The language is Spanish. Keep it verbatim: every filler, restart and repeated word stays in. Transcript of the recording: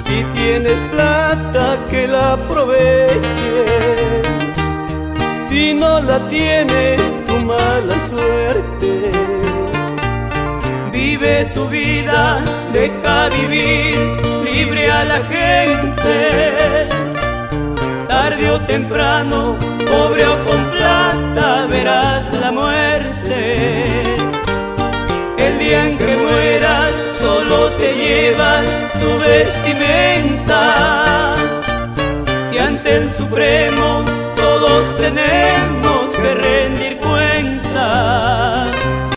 Si tienes plata, que la aproveches. Si no la tienes, tu mala suerte. Vive tu vida, deja vivir libre a la gente. Tarde o temprano, pobre o con plata, verás la muerte. El día en que mueras, solo te llevas tu vestimenta. Y ante el Supremo todos tenemos que rendir cuentas.